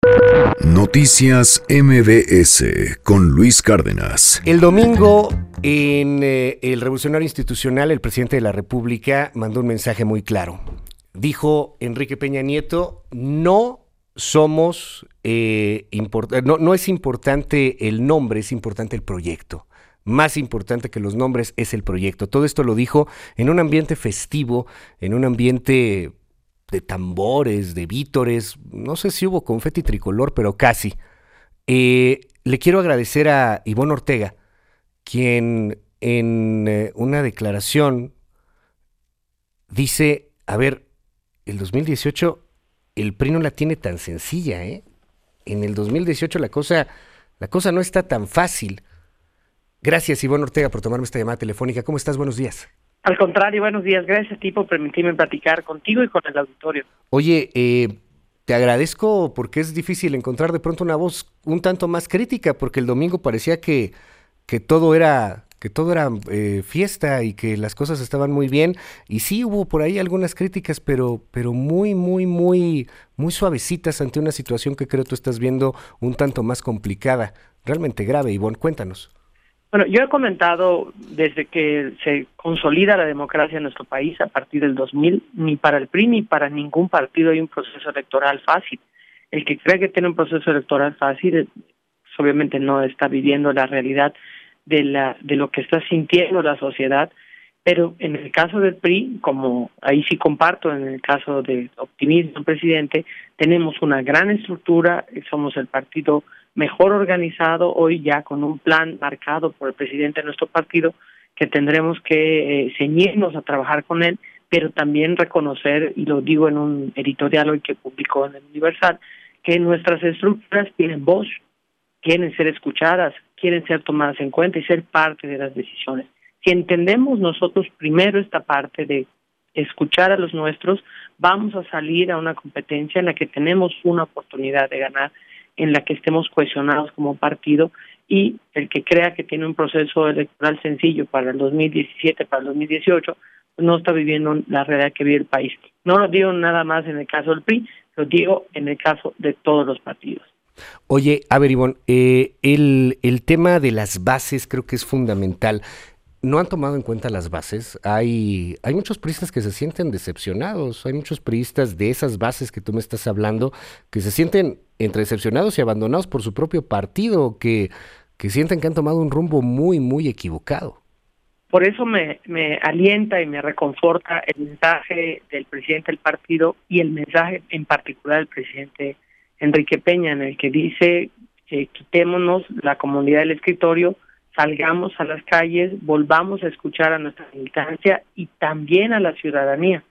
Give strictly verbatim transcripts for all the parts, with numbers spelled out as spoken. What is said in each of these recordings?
Noticias M B S con Luis Cárdenas. El domingo, en eh, el Revolucionario Institucional, el presidente de la República mandó un mensaje muy claro. Dijo Enrique Peña Nieto, no somos, eh, import- no, no es importante el nombre, es importante el proyecto. Más importante que los nombres es el proyecto. Todo esto lo dijo en un ambiente festivo, en un ambiente de tambores, de vítores. No sé si hubo confeti tricolor, pero casi. Eh, le quiero agradecer a Ivonne Ortega, quien en eh, una declaración dice, a ver, el dos mil dieciocho el P R I no la tiene tan sencilla, ¿eh? En el dos mil dieciocho la cosa, la cosa no está tan fácil. Gracias, Ivonne Ortega, por tomarme esta llamada telefónica. ¿Cómo estás? Buenos días. Al contrario, buenos días. Gracias a ti por permitirme platicar contigo y con el auditorio. Oye, eh, te agradezco porque es difícil encontrar de pronto una voz un tanto más crítica, porque el domingo parecía que, que todo era, que todo era eh, fiesta y que las cosas estaban muy bien. Y sí hubo por ahí algunas críticas, pero, pero muy, muy, muy, muy suavecitas ante una situación que creo tú estás viendo un tanto más complicada, realmente grave. Ivonne, cuéntanos. Bueno, yo he comentado desde que se consolida la democracia en nuestro país a partir del dos mil, ni para el P R I ni para ningún partido hay un proceso electoral fácil. El que cree que tiene un proceso electoral fácil, pues obviamente no está viviendo la realidad de la de lo que está sintiendo la sociedad, pero en el caso del P R I, como ahí sí comparto, en el caso de optimismo del presidente, tenemos una gran estructura, somos el partido mejor organizado hoy ya con un plan marcado por el presidente de nuestro partido que tendremos que eh, ceñirnos a trabajar con él, pero también reconocer, y lo digo en un editorial hoy que publicó en el Universal, que nuestras estructuras tienen voz, quieren ser escuchadas, quieren ser tomadas en cuenta y ser parte de las decisiones. Si entendemos nosotros primero esta parte de escuchar a los nuestros, vamos a salir a una competencia en la que tenemos una oportunidad de ganar, en la que estemos cohesionados como partido, y el que crea que tiene un proceso electoral sencillo para el dos mil diecisiete, para el dos mil dieciocho, pues no está viviendo la realidad que vive el país. No lo digo nada más en el caso del P R I, lo digo en el caso de todos los partidos. Oye, a ver, Ivonne, eh, el, el tema de las bases creo que es fundamental. ¿No han tomado en cuenta las bases? Hay, hay muchos priistas que se sienten decepcionados, hay muchos priistas de esas bases que tú me estás hablando, que se sienten entre decepcionados y abandonados por su propio partido, que, que sienten que han tomado un rumbo muy, muy equivocado. Por eso me, me alienta y me reconforta el mensaje del presidente del partido y el mensaje en particular del presidente Enrique Peña, en el que dice que quitémonos la comodidad del escritorio, salgamos a las calles, volvamos a escuchar a nuestra militancia y también a la ciudadanía.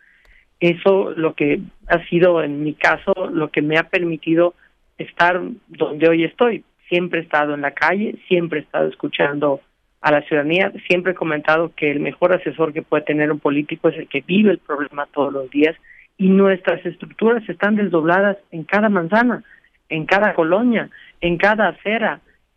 Eso lo que ha sido, en mi caso, lo que me ha permitido estar donde hoy estoy. Siempre he estado en la calle, siempre he estado escuchando a la ciudadanía, siempre he comentado que el mejor asesor que puede tener un político es el que vive el problema todos los días, y nuestras estructuras están desdobladas en cada manzana, en cada colonia, en cada acera,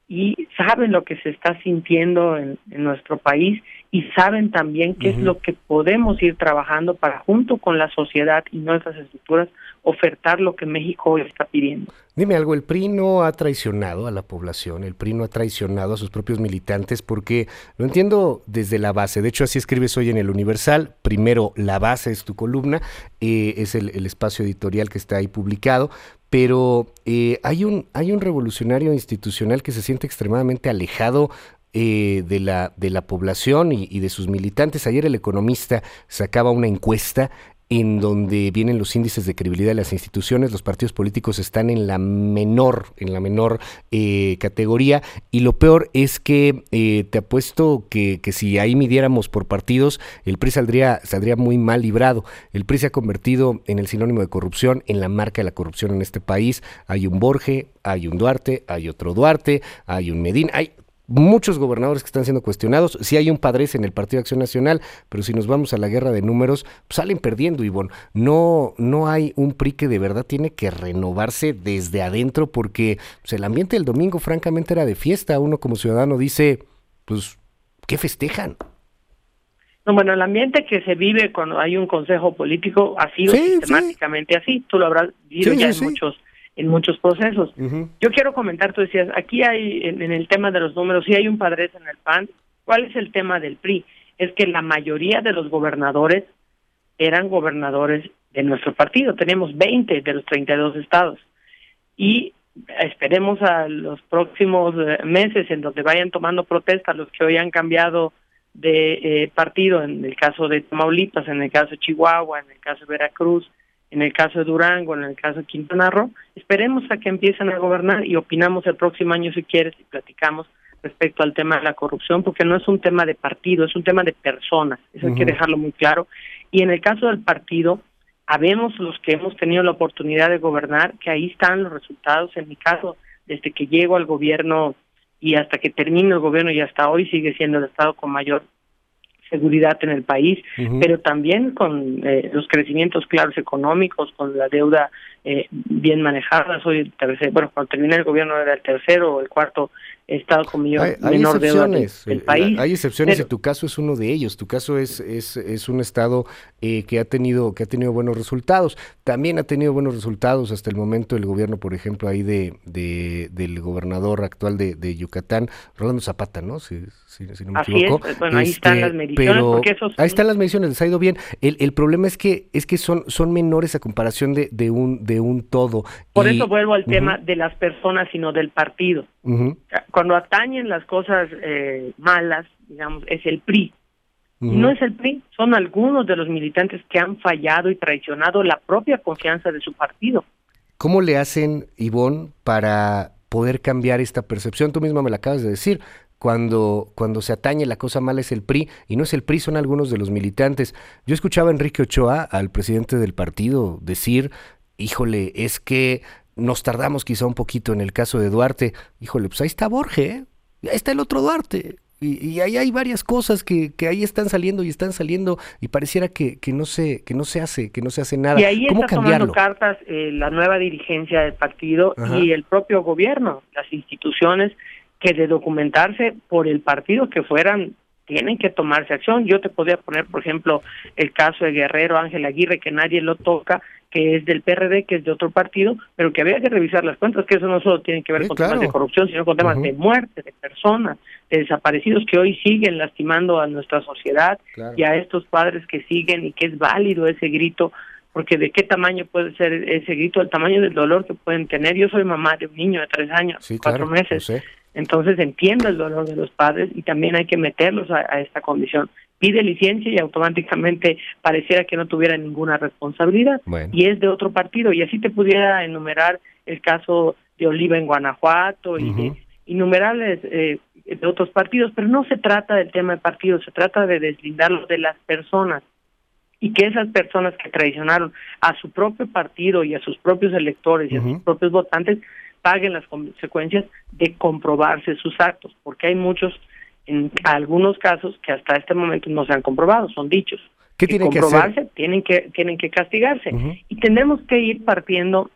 y saben lo que se está sintiendo en, en nuestro país, y saben también qué uh-huh. es lo que podemos ir trabajando para, junto con la sociedad y nuestras estructuras, ofertar lo que México hoy está pidiendo. Dime algo, el P R I no ha traicionado a la población, el P R I no ha traicionado a sus propios militantes, porque lo entiendo desde la base. De hecho, así escribes hoy en el Universal. Primero, la base es tu columna, eh, es el, el espacio editorial que está ahí publicado, pero eh, hay un hay un revolucionario institucional que se siente extremadamente alejado eh, de la de la población y, y de sus militantes. Ayer El Economista sacaba una encuesta en donde vienen los índices de credibilidad de las instituciones. Los partidos políticos están en la menor, en la menor eh, categoría, y lo peor es que eh, te apuesto que, que si ahí midiéramos por partidos, el P R I saldría, saldría muy mal librado. El P R I se ha convertido en el sinónimo de corrupción, en la marca de la corrupción en este país. Hay un Borge, hay un Duarte, hay otro Duarte, hay un Medina, hay muchos gobernadores que están siendo cuestionados. Sí hay un Padres en el Partido de Acción Nacional, pero si nos vamos a la guerra de números, pues salen perdiendo, Ivonne. No, no hay un P R I que de verdad tiene que renovarse desde adentro, porque pues, el ambiente del domingo francamente era de fiesta. Uno como ciudadano dice, pues, ¿qué festejan? No, bueno, el ambiente que se vive cuando hay un consejo político ha sido sí, sistemáticamente sí. así. Tú lo habrás visto sí, ya sí, en sí. muchos en muchos procesos. Uh-huh. Yo quiero comentar, tú decías, aquí hay, en, en el tema de los números, sí hay un padrez en el P A N. ¿Cuál es el tema del P R I? Es que la mayoría de los gobernadores eran gobernadores de nuestro partido. Tenemos veinte de los treinta y dos estados. Y esperemos a los próximos meses en donde vayan tomando protesta los que hoy han cambiado de eh, partido, en el caso de Tamaulipas, en el caso de Chihuahua, en el caso de Veracruz, en el caso de Durango, en el caso de Quintana Roo. Esperemos a que empiecen a gobernar y opinamos el próximo año, si quieres, y platicamos respecto al tema de la corrupción, porque no es un tema de partido, es un tema de personas. Eso uh-huh. hay que dejarlo muy claro. Y en el caso del partido, habemos los que hemos tenido la oportunidad de gobernar, que ahí están los resultados. En mi caso, desde que llego al gobierno y hasta que termine el gobierno y hasta hoy sigue siendo el estado con mayor seguridad en el país, uh-huh. pero también con eh, los crecimientos claros económicos, con la deuda eh, bien manejada. Soy el tercer, bueno, cuando terminé el gobierno era el tercero o el cuarto estado con mayor, hay, hay menor deuda del, del eh, país. Hay excepciones, pero, y tu caso es uno de ellos. Tu caso es es, es un estado eh, que ha tenido que ha tenido buenos resultados. También ha tenido buenos resultados hasta el momento el gobierno, por ejemplo, ahí de, de del gobernador actual de, de Yucatán, Rolando Zapata, ¿no? Si, si, si no me así equivoco. Es, bueno, ahí este, están las mediciones. Pero Porque esos... ahí están las mediciones, les ha ido bien. El, el problema es que es que son son menores a comparación de, de un de un todo. Por y, eso vuelvo al uh-huh. tema de las personas, sino del partido. Uh-huh. Cuando atañen las cosas eh, malas, digamos, es el P R I. Uh-huh. Y no es el P R I, son algunos de los militantes que han fallado y traicionado la propia confianza de su partido. ¿Cómo le hacen, Ivonne, para poder cambiar esta percepción? Tú misma me la acabas de decir. Cuando, cuando se atañe la cosa mala es el P R I, y no es el P R I, son algunos de los militantes. Yo escuchaba a Enrique Ochoa, al presidente del partido, decir, híjole, es que nos tardamos quizá un poquito en el caso de Duarte. Híjole, pues ahí está Borge, ¿eh? Ahí está el otro Duarte. Y, y ahí hay varias cosas que, que ahí están saliendo y están saliendo y pareciera que, que no se que no se hace, que no se hace nada. Y ahí ¿Cómo está cambiarlo? tomando cartas eh, la nueva dirigencia del partido. Ajá. Y el propio gobierno, las instituciones que de documentarse por el partido que fueran, tienen que tomarse acción. Yo te podría poner, por ejemplo, el caso de Guerrero Ángel Aguirre, que nadie lo toca, que es del P R D, que es de otro partido, pero que había que revisar las cuentas, que eso no solo tiene que ver sí, con claro. temas de corrupción, sino con temas uh-huh. de muerte, de personas, de desaparecidos que hoy siguen lastimando a nuestra sociedad claro. y a estos padres que siguen, y que es válido ese grito, porque de qué tamaño puede ser ese grito, el tamaño del dolor que pueden tener. Yo soy mamá de un niño de tres años, sí, cuatro claro, meses, no sé. Entonces entiendo el dolor de los padres y también hay que meterlos a, a esta condición. Pide licencia y automáticamente pareciera que no tuviera ninguna responsabilidad. Bueno. Y es de otro partido. Y así te pudiera enumerar el caso de Oliva en Guanajuato uh-huh. y de innumerables eh, de otros partidos, pero no se trata del tema de partidos, se trata de deslindarlo de las personas. Y que esas personas que traicionaron a su propio partido y a sus propios electores y uh-huh. a sus propios votantes paguen las consecuencias de comprobarse sus actos, porque hay muchos, en algunos casos, que hasta este momento no se han comprobado, son dichos. ¿Qué tienen que comprobarse, tienen que tienen que castigarse. Uh-huh. Y tendremos que ir partiendo,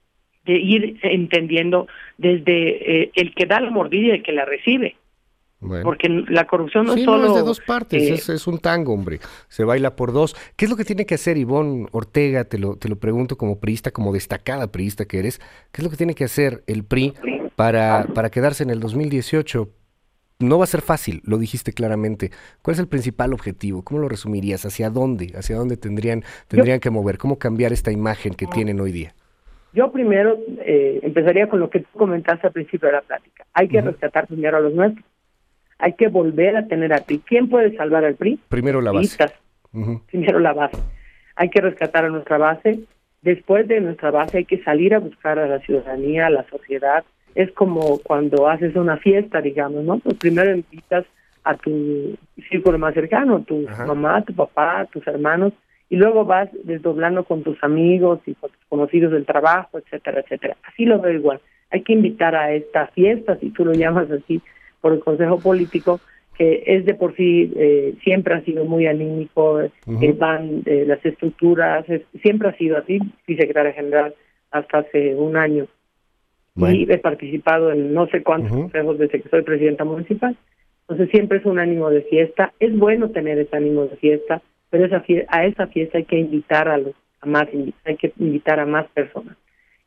de ir entendiendo desde eh, el que da la mordida y el que la recibe. Bueno. Porque la corrupción no sí, es solo... no, es de dos partes, eh, es, es un tango, hombre, se baila por dos. ¿Qué es lo que tiene que hacer Ivonne Ortega? Te lo, te lo pregunto como priista, como destacada priista que eres. ¿Qué es lo que tiene que hacer el P R I para, para quedarse en el dos mil dieciocho? No va a ser fácil, lo dijiste claramente. ¿Cuál es el principal objetivo? ¿Cómo lo resumirías? ¿Hacia dónde? ¿Hacia dónde tendrían, tendrían Yo, que mover? ¿Cómo cambiar esta imagen que tienen hoy día? Yo primero eh, empezaría con lo que tú comentaste al principio de la plática. Hay que uh-huh. rescatar primero a los nuestros. Hay que volver a tener al P R I. ¿Quién puede salvar al P R I? Primero la base. Uh-huh. Primero la base. Hay que rescatar a nuestra base. Después de nuestra base hay que salir a buscar a la ciudadanía, a la sociedad. Es como cuando haces una fiesta, digamos, ¿no? Pues primero invitas a tu círculo más cercano, a tu uh-huh. mamá, a tu papá, a tus hermanos, y luego vas desdoblando con tus amigos y con tus conocidos del trabajo, etcétera, etcétera. Así lo veo igual. Hay que invitar a esta fiesta, si tú lo llamas así, por el Consejo Político, que es de por sí, eh, siempre ha sido muy anímico, uh-huh. el van, eh, las estructuras, es, siempre ha sido así, fui secretaria general hasta hace un año. Bueno. Y he participado en no sé cuántos uh-huh. consejos desde que soy presidenta municipal. Entonces siempre es un ánimo de fiesta. Es bueno tener ese ánimo de fiesta, pero esa fie- a esa fiesta hay que invitar a los a más, hay que invitar a más personas.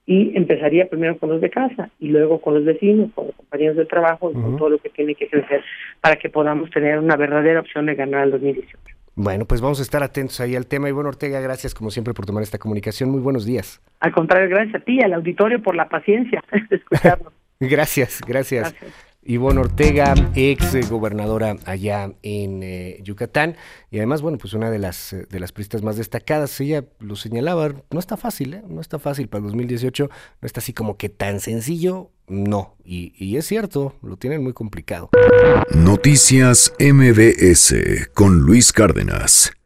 y empezaría primero con los de casa y luego con los vecinos, con los compañeros de trabajo y uh-huh. con todo lo que tiene que crecer para que podamos tener una verdadera opción de ganar el dos mil dieciocho. Bueno, pues vamos a estar atentos ahí al tema. Ivonne Ortega, gracias como siempre por tomar esta comunicación. Muy buenos días. Al contrario, gracias a ti y al auditorio por la paciencia de escucharnos. gracias, gracias. Gracias. Ivonne Ortega, ex gobernadora allá en eh, Yucatán, y además, bueno, pues una de las de las priistas más destacadas. Ella lo señalaba, no está fácil, ¿eh? No está fácil para el dos mil dieciocho, no está así como que tan sencillo, no, y, y es cierto, lo tienen muy complicado. Noticias M B S con Luis Cárdenas.